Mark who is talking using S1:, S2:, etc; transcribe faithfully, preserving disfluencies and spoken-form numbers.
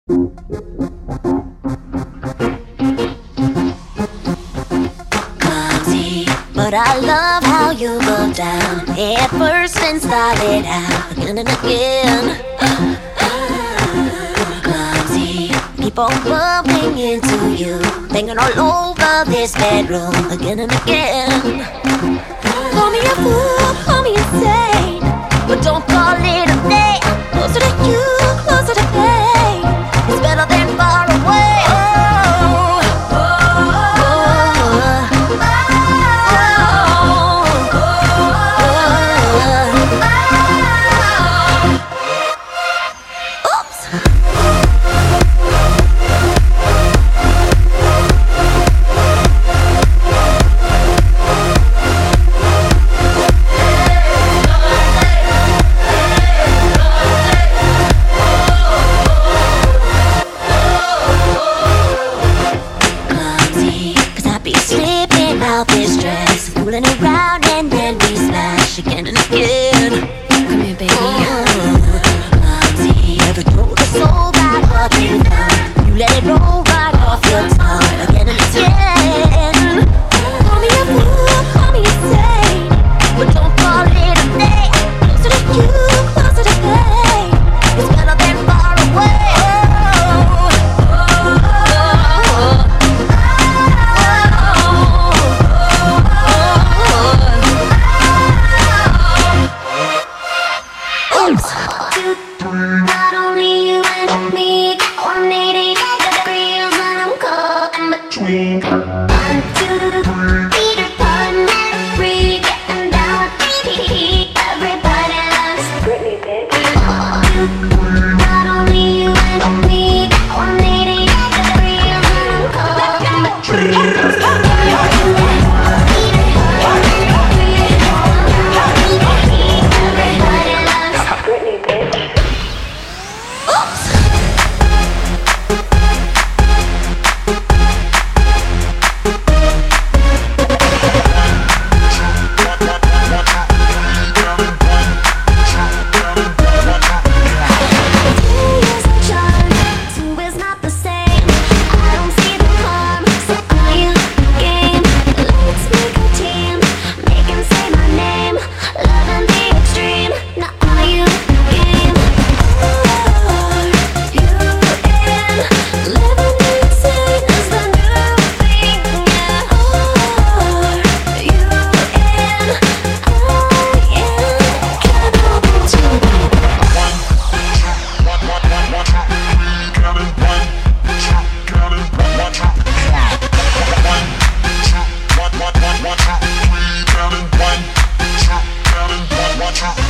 S1: Clumsy, but I love how you go down head first and start it out again and again. Clumsy, keep on bumping into you, banging all over this bedroom again and again. Call me a fool, call me insane, but don't call it a day. Closer to you, closer to pain. It's better than far away. Oh, oh, oh, oh, oh. Oops. Out this dress, fooling around and then we smash again and again. Come here, baby. Oh, clumsy. Never told a soul about what you done. You let it roll right off your tongue again and again. Call me a fool, call me insane, but don't call it a day. Closer to you, closer to pain. It's better than far away. Not only you and me, one eighty degrees when I'm caught in between. One, two, Peter Pan, free, getting down with me. Everybody loves Britney, bitch. Not only you and me, one eighty degrees when I'm caught in between. Watch out.